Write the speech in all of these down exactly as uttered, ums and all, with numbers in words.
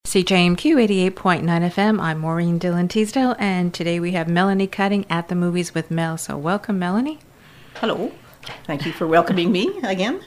C J M Q eighty-eight point nine F M. I'm Maureen Dillon Teasdale, and today we have Melanie Cutting at the Movies with Mel. So welcome, Melanie. Hello. Thank you for welcoming me again.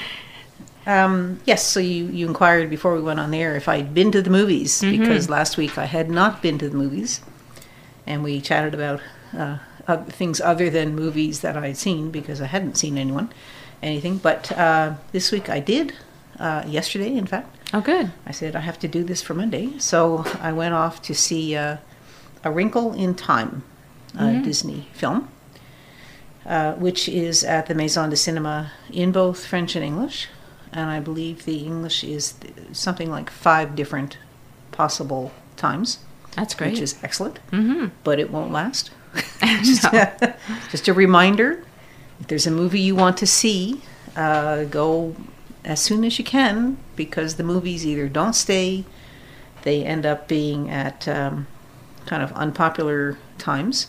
Um, yes, so you, you inquired before we went on the air if I'd been to the movies, mm-hmm. because last week I had not been to the movies, and we chatted about uh, uh, things other than movies that I had seen, because I hadn't seen anyone, anything. But uh, this week I did, uh, yesterday in fact. Oh, good. I said I have to do this for Monday, so I went off to see uh, A Wrinkle in Time, a mm-hmm. Disney film, uh, which is at the Maison de Cinema in both French and English. And I believe the English is something like five different possible times. That's great. Which is excellent. Mm-hmm. But it won't last. just, uh, just a reminder, if there's a movie you want to see, uh, go as soon as you can, because the movies either don't stay, they end up being at um, kind of unpopular times,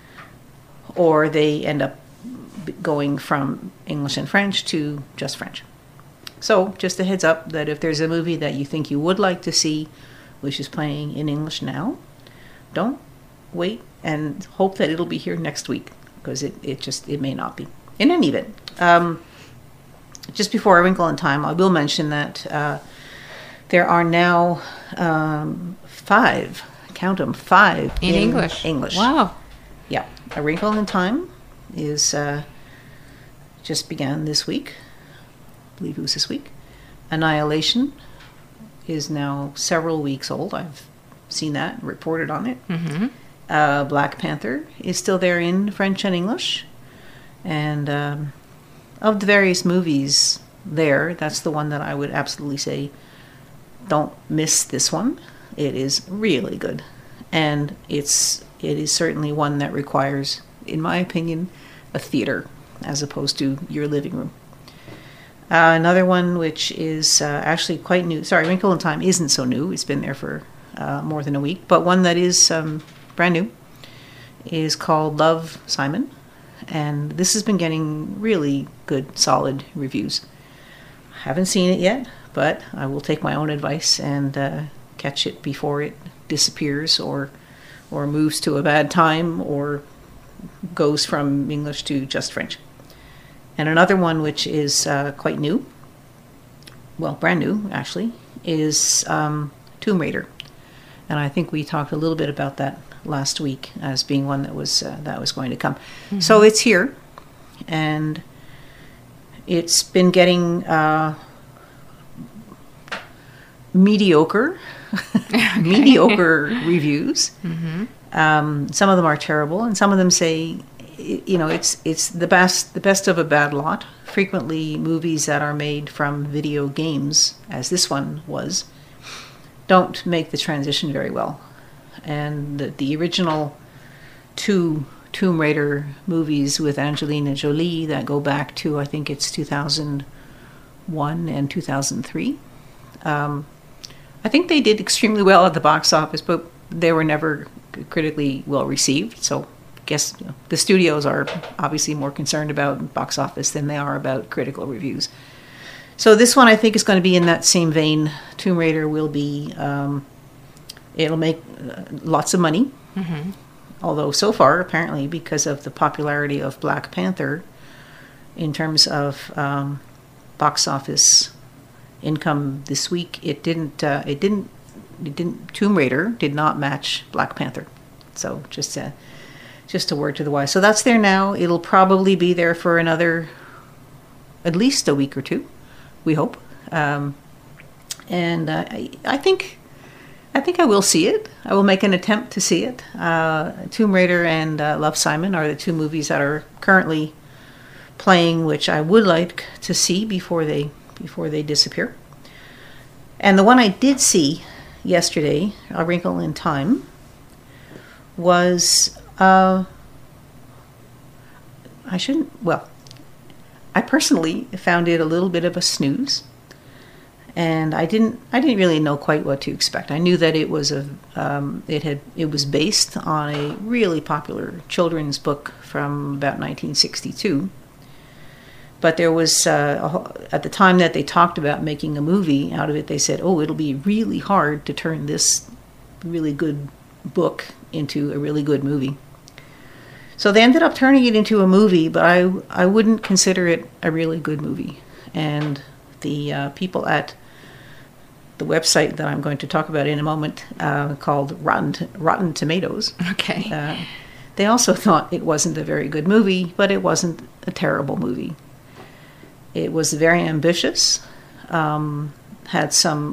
or they end up going from English and French to just French. So, just a heads up that if there's a movie that you think you would like to see, which is playing in English now, don't wait and hope that it'll be here next week, because it, it just, it may not be. In any event, um, just before A Wrinkle in Time, I will mention that uh, there are now um, five, count them, five in, in English. English. Wow. Yeah, A Wrinkle in Time is uh, just began this week. I believe it was this week. Annihilation is now several weeks old. I've seen that, reported on it. Mm-hmm. Uh, Black Panther is still there in French and English. And um, of the various movies there, that's the one that I would absolutely say, don't miss this one. It is really good. And it's it is certainly one that requires, in my opinion, a theater as opposed to your living room. Uh, another one which is uh, actually quite new. Sorry, Wrinkle in Time isn't so new. It's been there for uh, more than a week. But one that is um, brand new is called Love, Simon. And this has been getting really good, solid reviews. Haven't seen it yet, but I will take my own advice and uh, catch it before it disappears or or moves to a bad time or goes from English to just French. And another one which is uh, quite new, well, brand new, actually, is um, Tomb Raider. And I think we talked a little bit about that last week as being one that was uh, that was going to come. Mm-hmm. So it's here, and it's been getting uh, mediocre, mediocre reviews. Mm-hmm. Um, some of them are terrible, and some of them say, you know, it's it's the best the best of a bad lot. Frequently, movies that are made from video games, as this one was, don't make the transition very well. And the, the original two Tomb Raider movies with Angelina Jolie that go back to, I think it's two thousand one and two thousand three. Um, I think they did extremely well at the box office, but they were never critically well received. So guess you know, the studios are obviously more concerned about box office than they are about critical reviews. So this one I think is going to be in that same vein. Tomb Raider will be, um, it'll make uh, lots of money. Mm-hmm. Although so far, apparently, because of the popularity of Black Panther, in terms of um, box office income this week, it didn't, uh, it didn't, it didn't, Tomb Raider did not match Black Panther. So just uh, Just a word to the wise. So that's there now. It'll probably be there for another, at least a week or two, we hope. Um, and uh, I, I think, I think I will see it. I will make an attempt to see it. Uh, Tomb Raider and uh, Love, Simon are the two movies that are currently playing, which I would like to see before they before they disappear. And the one I did see yesterday, A Wrinkle in Time, was. Uh, I shouldn't, well, I personally found it a little bit of a snooze, and I didn't, I didn't really know quite what to expect. I knew that it was a, um, it had, it was based on a really popular children's book from about nineteen sixty-two, But there was, uh, a, at the time that they talked about making a movie out of it, they said, oh, it'll be really hard to turn this really good book into a really good movie. So they ended up turning it into a movie, but I, I wouldn't consider it a really good movie. And the uh, people at the website that I'm going to talk about in a moment, uh, called Rotten, Rotten Tomatoes. Okay. Uh, they also thought it wasn't a very good movie, but it wasn't a terrible movie. It was very ambitious, um, had some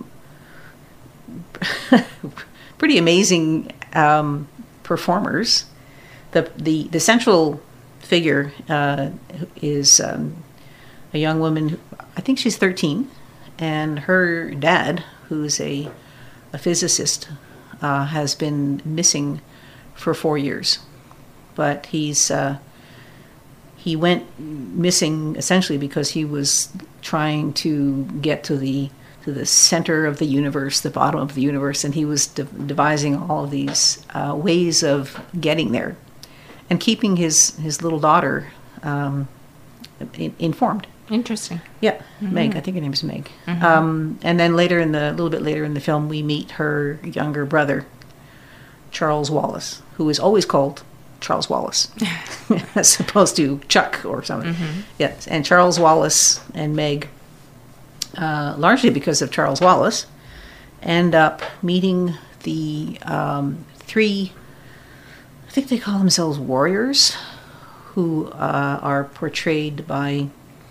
pretty amazing um, performers. The, the the central figure uh, is um, a young woman, who, I think she's thirteen, and her dad, who's a, a physicist, uh, has been missing for four years. But he's... Uh, He went missing essentially because he was trying to get to the to the center of the universe, the bottom of the universe, and he was de- devising all of these uh, ways of getting there, and keeping his his little daughter um, in- informed. Interesting. Yeah, Mm-hmm. Meg. I think her name is Meg. Mm-hmm. Um, and then later in the a little bit later in the film, we meet her younger brother, Charles Wallace, who is always called Charles Wallace, as opposed to Chuck or something. Mm-hmm. Yes, and Charles Wallace and Meg, uh, largely because of Charles Wallace, end up meeting the um, three, I think they call themselves warriors, who uh, are portrayed by,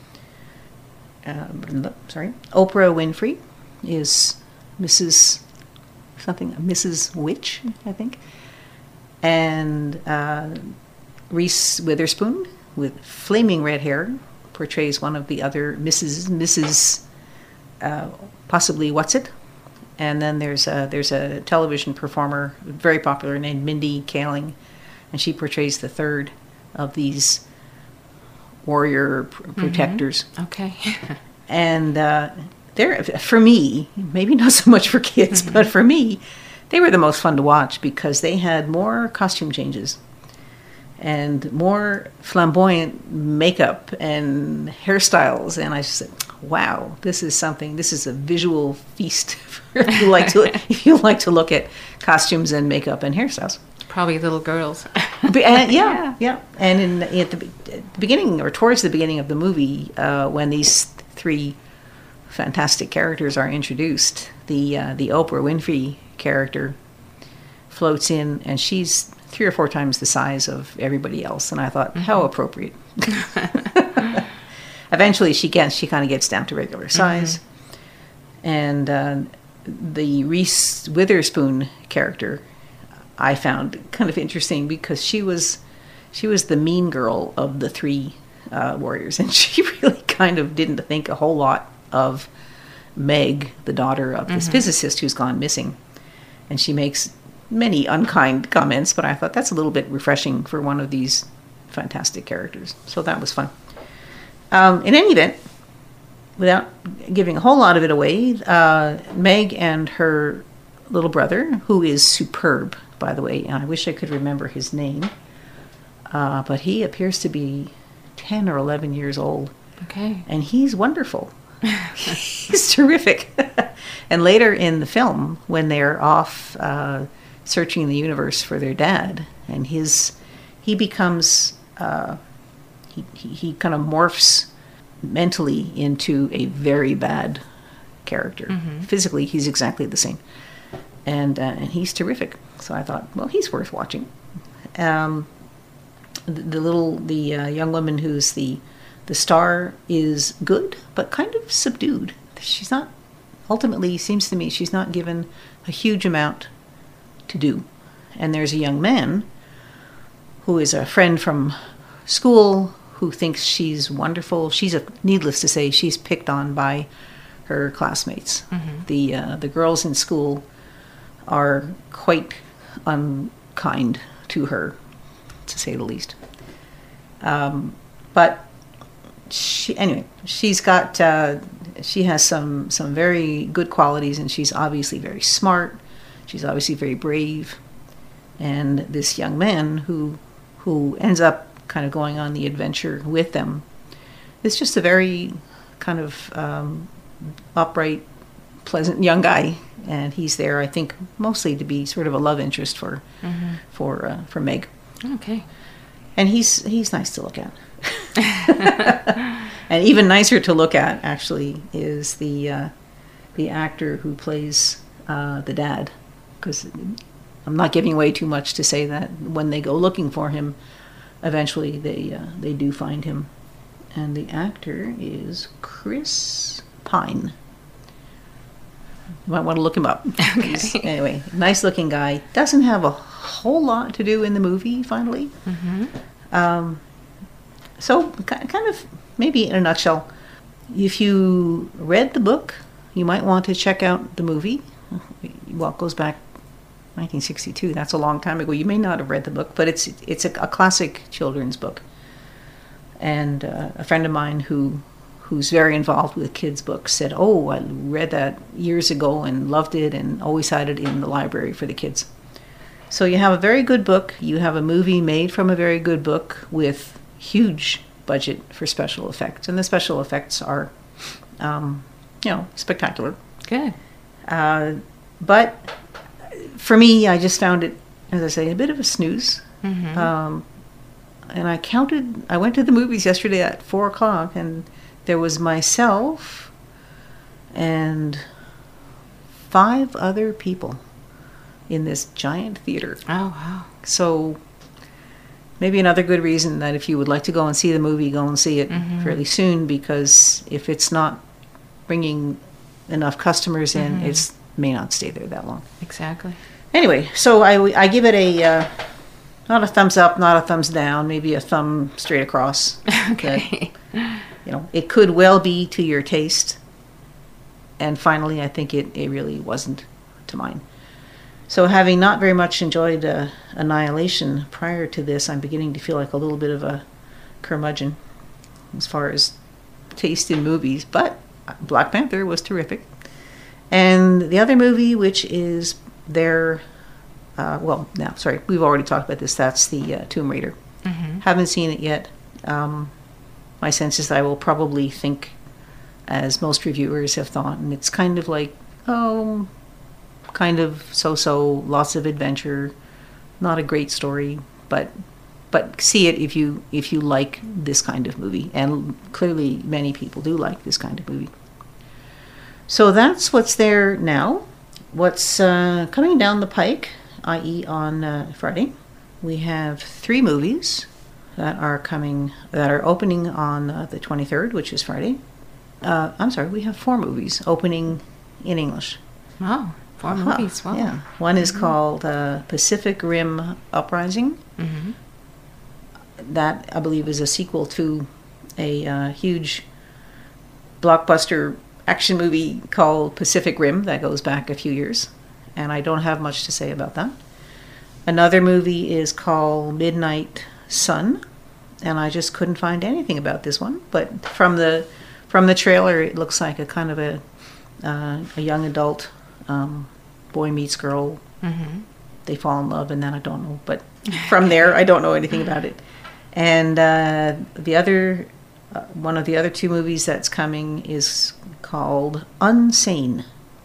uh, sorry, Oprah Winfrey is Missus something, Missus Witch, I think. And uh, Reese Witherspoon, with flaming red hair, portrays one of the other Missus Missus Uh, possibly What's-It. And then there's a, there's a television performer, very popular, named Mindy Kaling, and she portrays the third of these warrior pr- protectors. Mm-hmm. Okay. And uh, they're, for me, maybe not so much for kids, mm-hmm. but for me, they were the most fun to watch because they had more costume changes and more flamboyant makeup and hairstyles. And I just said, wow, this is something, this is a visual feast if you like to, if you like to look at costumes and makeup and hairstyles. Probably little girls. But, uh, yeah, yeah. And in, at, the, at the beginning, or towards the beginning of the movie, uh, when these three fantastic characters are introduced, the uh, the Oprah Winfrey character floats in, and she's three or four times the size of everybody else. And I thought, mm-hmm. how appropriate. Eventually, she gets she kind of gets down to regular size, mm-hmm. and uh, the Reese Witherspoon character I found kind of interesting because she was she was the mean girl of the three uh, warriors, and she really kind of didn't think a whole lot of Meg, the daughter of this mm-hmm. physicist who's gone missing, and she makes many unkind comments. But I thought that's a little bit refreshing for one of these fantastic characters, so that was fun. Um, in any event, without giving a whole lot of it away, uh, Meg and her little brother, who is superb, by the way, and I wish I could remember his name, uh, but he appears to be ten or eleven years old. Okay. And he's wonderful. He's terrific. And later in the film, when they're off uh, searching the universe for their dad, and his, he becomes, uh, he, he, he kind of morphs mentally into a very bad character. Mm-hmm. Physically, he's exactly the same. And, uh, and he's terrific. So I thought, well, he's worth watching. Um, the, the little, the uh, young woman who's the the star is good, but kind of subdued. She's not, ultimately, seems to me, she's not given a huge amount to do. And there's a young man who is a friend from school who thinks she's wonderful. She's, a, needless to say, she's picked on by her classmates. Mm-hmm. The uh, the girls in school are quite unkind to her, to say the least. Um, but she, anyway, she's got, uh, she has some, some very good qualities, and she's obviously very smart. She's obviously very brave. And this young man who, who ends up kind of going on the adventure with them, is just a very kind of um, upright, pleasant young guy, and he's there, I think, mostly to be sort of a love interest for mm-hmm. for uh, for Meg. Okay. And he's he's nice to look at. And even nicer to look at, actually, is the uh, the actor who plays uh, the dad. Because I'm not giving away too much to say that when they go looking for him, eventually they uh, they do find him. And the actor is Chris Pine. You might want to look him up. Okay. He's, anyway, nice looking guy. Doesn't have a whole lot to do in the movie, finally. Mm-hmm. Um, so, kind of, maybe in a nutshell, if you read the book, you might want to check out the movie. Well, it goes back nineteen sixty-two. That's a long time ago. You may not have read the book, but it's it's a, a classic children's book. And uh, a friend of mine who who's very involved with kids' books said, "Oh, I read that years ago and loved it and always had it in the library for the kids." So you have a very good book. You have a movie made from a very good book with huge budget for special effects. And the special effects are, um, you know, spectacular. Good. Uh, but for me, I just found it, as I say, a bit of a snooze. Mm-hmm. Um, and I counted, I went to the movies yesterday at four o'clock, and there was myself and five other people in this giant theater. Oh, wow. So maybe another good reason that if you would like to go and see the movie, go and see it mm-hmm. fairly soon, because if it's not bringing enough customers in, mm-hmm. it may not stay there that long. Exactly. Anyway, so I, I give it a, uh, not a thumbs up, not a thumbs down, maybe a thumb straight across. Okay. That, you know, it could well be to your taste. And finally, I think it, it really wasn't to mine. So having not very much enjoyed uh, Annihilation prior to this, I'm beginning to feel like a little bit of a curmudgeon as far as taste in movies. But Black Panther was terrific. And the other movie, which is their, uh, well, no, sorry, we've already talked about this. That's the uh, Tomb Raider. Mm-hmm. Haven't seen it yet. Um, my sense is that I will probably think as most reviewers have thought. And it's kind of like, oh... kind of so-so, lots of adventure, not a great story, but but see it if you if you like this kind of movie, and clearly many people do like this kind of movie. So that's what's there now. What's uh, coming down the pike, that is on uh, Friday, we have three movies that are coming, that are opening on uh, the twenty-third, which is Friday. Uh, I'm sorry, we have four movies opening in English. Oh. Four uh-huh. movies, wow. Yeah. One is mm-hmm. called uh, Pacific Rim Uprising. Mm-hmm. That, I believe, is a sequel to a uh, huge blockbuster action movie called Pacific Rim that goes back a few years. And I don't have much to say about that. Another movie is called Midnight Sun. And I just couldn't find anything about this one. But from the from the trailer, it looks like a kind of a, uh, a young adult... Um, boy meets girl, mm-hmm. they fall in love, and then I don't know. But from there, I don't know anything about it. And uh, the other, uh, one of the other two movies that's coming is called Unsane.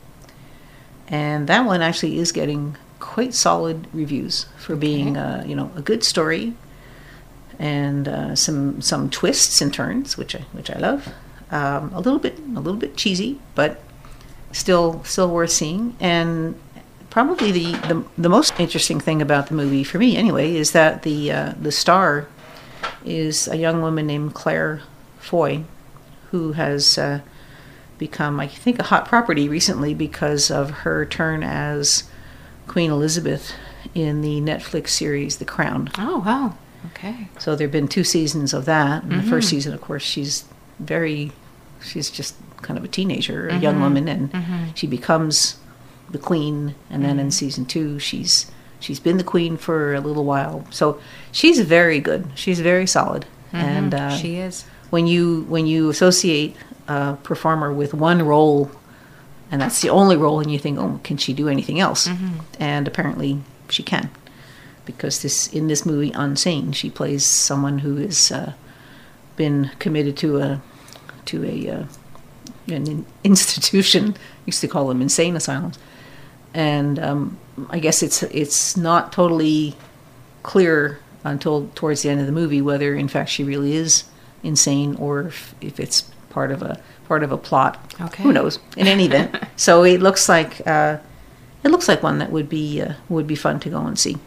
And that one actually is getting quite solid reviews for okay. being, uh, you know, a good story and uh, some some twists and turns, which I which I love. Um, a little bit a little bit cheesy, but Still, still worth seeing. And probably the, the the most interesting thing about the movie, for me anyway, is that the uh, the star is a young woman named Claire Foy, who has uh, become, I think, a hot property recently because of her turn as Queen Elizabeth in the Netflix series The Crown. Oh, wow. Okay. So there have been two seasons of that. And mm-hmm. the first season, of course, she's very, she's just kind of a teenager, a mm-hmm. young woman, and mm-hmm. she becomes the queen. And then mm-hmm. in season two, she's she's been the queen for a little while. So she's very good. She's very solid. Mm-hmm. And uh, she is. When you when you associate a performer with one role, and that's the only role, and you think, oh, can she do anything else? Mm-hmm. And apparently she can, because this in this movie Unsane, she plays someone who is uh, been committed to a to a uh, an institution. Used to call them insane asylums, and um, I guess it's it's not totally clear until towards the end of the movie whether in fact she really is insane or if, if it's part of a part of a plot. Okay. Who knows? In any event, so it looks like uh, it looks like one that would be uh, would be fun to go and see.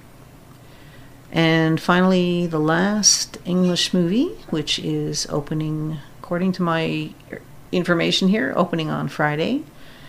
And finally, the last English movie, which is opening, according to my information here, opening on Friday,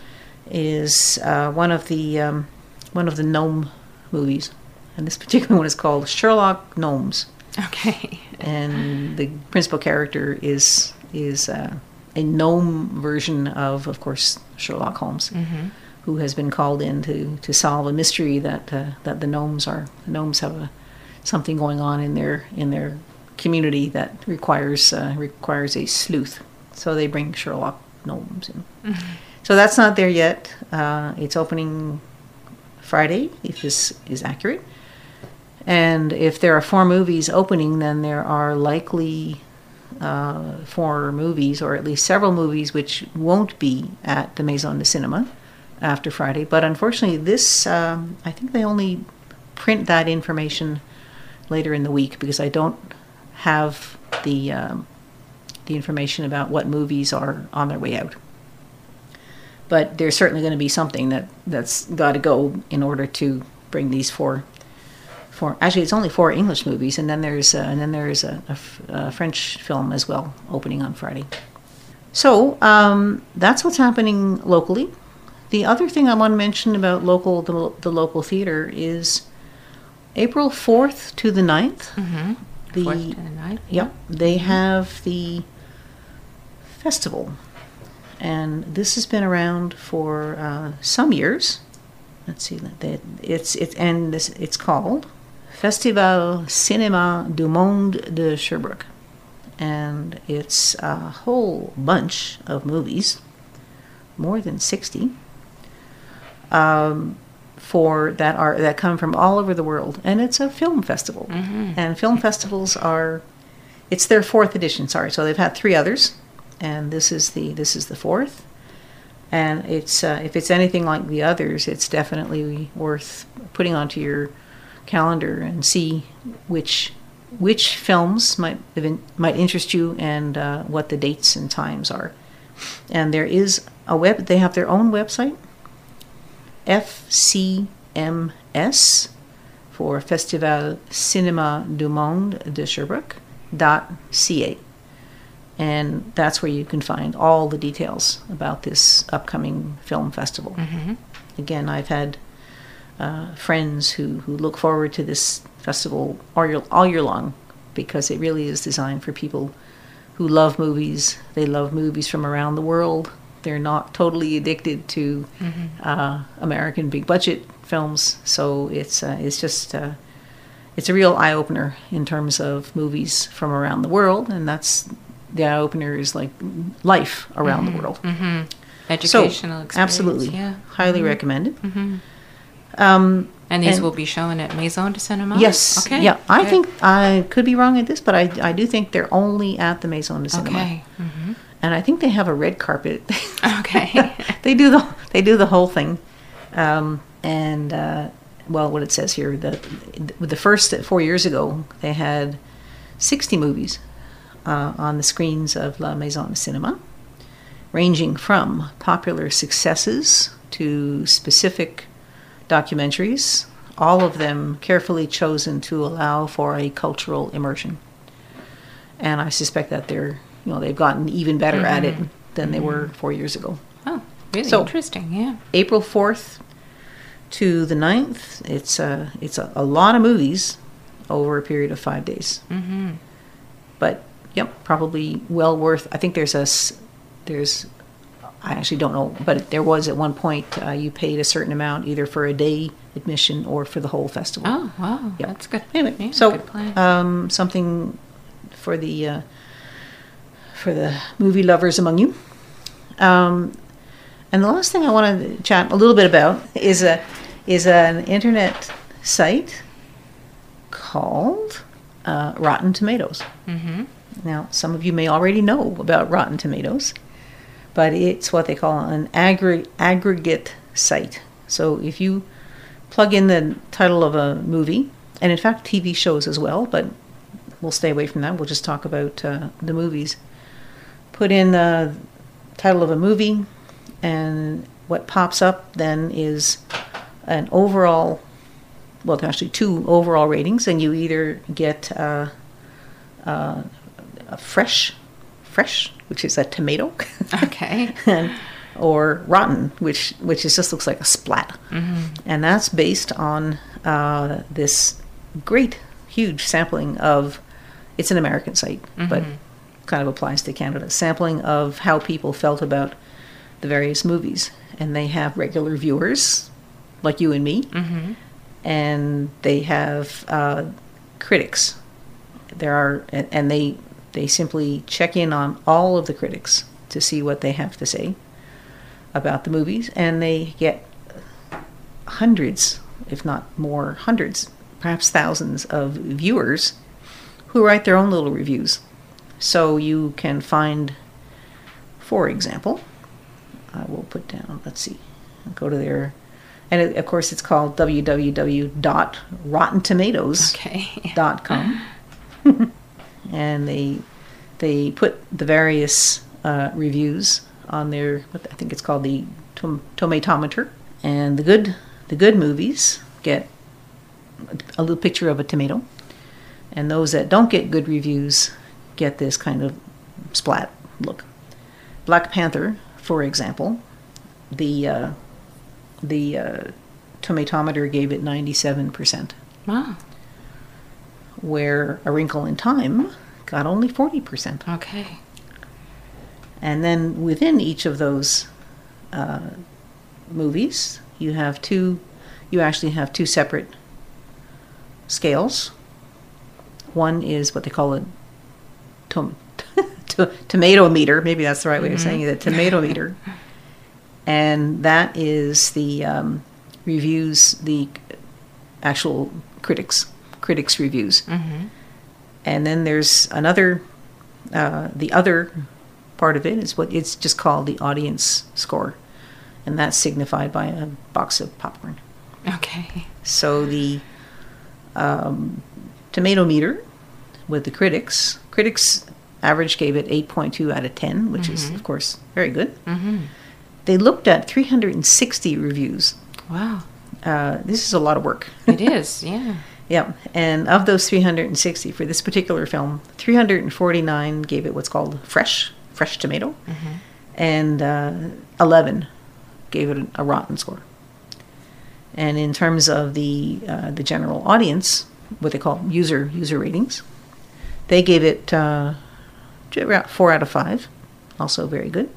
is uh, one of the um, one of the gnome movies, and this particular one is called Sherlock Gnomes. Okay. And the principal character is is uh, a gnome version of, of course, Sherlock Holmes, mm-hmm. who has been called in to, to solve a mystery that uh, that the gnomes are. The gnomes have a something going on in their in their community that requires uh, requires a sleuth. So they bring Sherlock Gnomes in. Mm-hmm. So that's not there yet. Uh, it's opening Friday, if this is accurate. And if there are four movies opening, then there are likely uh, four movies, or at least several movies, which won't be at the Maison de Cinema after Friday. But unfortunately, this um, I think they only print that information later in the week, because I don't have the um, the information about what movies are on their way out. But there's certainly going to be something that that's got to go in order to bring these four. Four actually, it's only four English movies, and then there's uh, and then there's a, a, a French film as well opening on Friday. So um, that's what's happening locally. The other thing I want to mention about local the, the local theater is April fourth to the ninth. Mm-hmm. The, fourth to the ninth. Yep, they have the festival, and this has been around for uh, some years. Let's see, it's it's and this it's called Festival Cinéma du Monde de Sherbrooke, and it's a whole bunch of movies, more than sixty, um, for that are that come from all over the world, and it's a film festival. Mm-hmm. And film festivals are, it's their fourth edition. Sorry, so they've had three others, and this is the this is the fourth. And it's uh, if it's anything like the others, it's definitely worth putting onto your calendar and see which which films might might interest you, and uh, what the dates and times are. And there is a web; they have their own website, F C M S, for Festival Cinéma du Monde de Sherbrooke dot C A. And that's where you can find all the details about this upcoming film festival. Mm-hmm. Again, I've had uh, friends who, who look forward to this festival all year, all year long, because it really is designed for people who love movies. They love movies from around the world. They're not totally addicted to mm-hmm. uh, American big budget films. So it's uh, it's just uh, it's a real eye opener in terms of movies from around the world, and that's. The eye opener is like life around mm-hmm. the world. Mm-hmm. Educational so, experience. Absolutely. Yeah. Highly mm-hmm. recommended. Mm-hmm. Um, and these and will be shown at Maison de Cinema? Yes. Okay. Yeah. I Good. think I could be wrong at this, but I, I do think they're only at the Maison de Cinema. Okay. Mm-hmm. And I think they have a red carpet. Okay. they do the they do the whole thing. Um, and uh, well, what it says here, the the first four years ago they had sixty movies Uh, on the screens of La Maison de Cinema, ranging from popular successes to specific documentaries, all of them carefully chosen to allow for a cultural immersion. And I suspect that they're, you know, they've gotten even better mm-hmm. at it than mm-hmm. they were four years ago. Oh, really so, interesting, yeah. April fourth to the ninth, it's, uh, it's a, a lot of movies over a period of five days. Mm-hmm. But yep, probably well worth. I think there's a, there's, I actually don't know, but there was at one point uh, you paid a certain amount either for a day admission or for the whole festival. Oh, wow, yep. That's good. Anyway, yeah, so good plan. Um, something for the uh, for the movie lovers among you. Um, and the last thing I want to chat a little bit about is a is an internet site called uh, Rotten Tomatoes. Mm-hmm. Now, some of you may already know about Rotten Tomatoes, but it's what they call an aggr- aggregate site. So if you plug in the title of a movie, and in fact T V shows as well, but we'll stay away from that. We'll just talk about uh, the movies. Put in the title of a movie, and what pops up then is an overall, well, actually two overall ratings, and you either get uh, uh, a fresh, fresh, which is a tomato, Okay. and, or rotten, which which is just looks like a splat, Mm-hmm. and that's based on uh, this great, huge sampling of. It's an American site, Mm-hmm. but kind of applies to Canada. Sampling of how people felt about the various movies, and they have regular viewers, like you and me, Mm-hmm. and they have uh, critics. There are, and, and they they simply check in on all of the critics to see what they have to say about the movies, and they get hundreds, if not more, hundreds, perhaps thousands of viewers who write their own little reviews. So you can find, for example, I will put down, let's see, I'll go to their, and it, of course it's called w w w dot rotten tomatoes dot com. Okay. And they they put the various uh, reviews on their, what I think it's called the tom- tomatometer. And the good the good movies get a little picture of a tomato, and those that don't get good reviews get this kind of splat look. Black Panther, for example, the uh, the uh, tomatometer gave it ninety-seven percent, Wow. where A Wrinkle in Time got only forty percent. Okay. And then within each of those uh, movies, you have two. You actually have two separate scales. One is what they call a tom- to- tomato meter. Maybe that's the right way of saying it. A tomato meter, and that is the um, reviews, the actual critics, critics reviews. Mm-hmm. And then there's another. Uh, the other part of it is what it's just called the audience score, and that's signified by a box of popcorn. Okay. So the um, tomato meter with the critics, critics average gave it eight point two out of ten, which is, of course, very good. Mm-hmm. They looked at three hundred sixty reviews. Wow. Uh, this is a lot of work. It is, yeah. Yeah, and of those three hundred sixty for this particular film, three hundred forty-nine gave it what's called fresh, fresh tomato, Mm-hmm. and uh, eleven gave it a rotten score. And in terms of the uh, the general audience, what they call user user ratings, they gave it uh, about four out of five, also very good.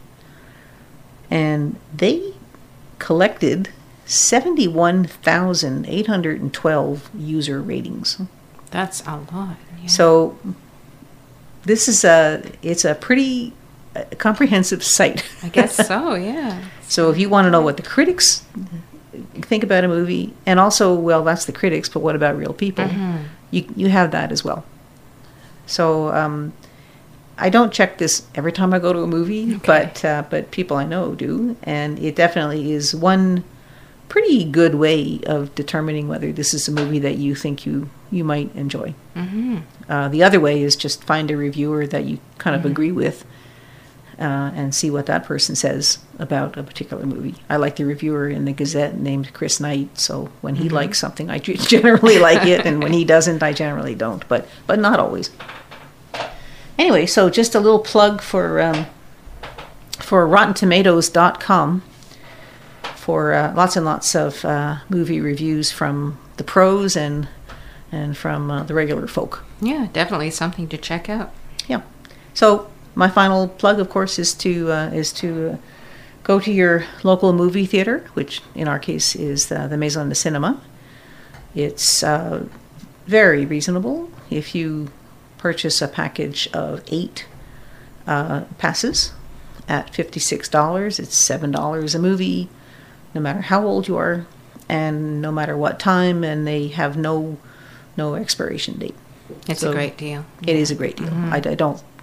And they collected seventy-one thousand eight hundred twelve user ratings. That's a lot. Yeah. So this is a it's a pretty uh, comprehensive site. I guess so, yeah. So if you want to know what the critics think about a movie, and also, well, that's the critics, but what about real people? Mm-hmm. You you have that as well. So um, I don't check this every time I go to a movie, Okay. but uh, but people I know do, and it definitely is one pretty good way of determining whether this is a movie that you think you you might enjoy. Mm-hmm. Uh, the other way is just find a reviewer that you kind of Mhm. agree with, uh, and see what that person says about a particular movie. I like the reviewer in the Gazette named Chris Knight, so when he Mhm. likes something, I ge- generally like it, and when he doesn't, I generally don't, but but not always. Anyway, so just a little plug for um, for rotten tomatoes dot com for uh, lots and lots of uh, movie reviews from the pros and and from uh, the regular folk. Yeah, definitely something to check out. Yeah. So my final plug, of course, is to uh, is to uh, go to your local movie theater, which in our case is uh, the Maison de Cinema. It's uh, very reasonable if you purchase a package of eight uh, passes at fifty-six dollars. It's seven dollars a movie, no matter how old you are, and no matter what time, and they have no no expiration date. It's So a great deal. It is a great deal. Mhm. I, I don't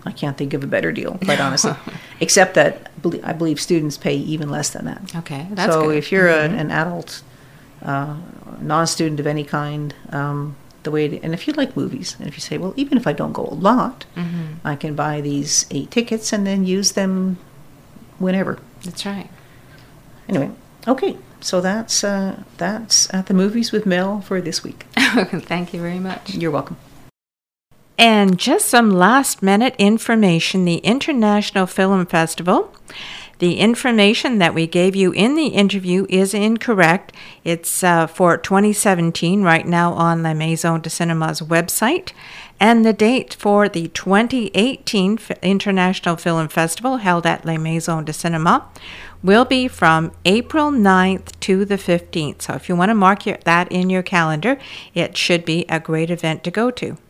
I can't think of a better deal, quite honestly, except that I believe students pay even less than that. Okay, that's so good. if you're mm-hmm. a, an adult, uh, non-student of any kind, um, the way to, and if you like movies, and if you say, well, even if I don't go a lot, mm-hmm. I can buy these eight tickets and then use them whenever. That's right. Anyway, okay, so that's uh, that's at the movies with Mel for this week. Thank you very much. You're welcome. And just some last minute information, the International Film Festival. The information that we gave you in the interview is incorrect. It's uh, for twenty seventeen right now on La Maison de Cinema's website. And the date for the twenty eighteen International Film Festival held at La Maison de Cinema will be from April ninth to the fifteenth. So if you want to mark your, that in your calendar, it should be a great event to go to.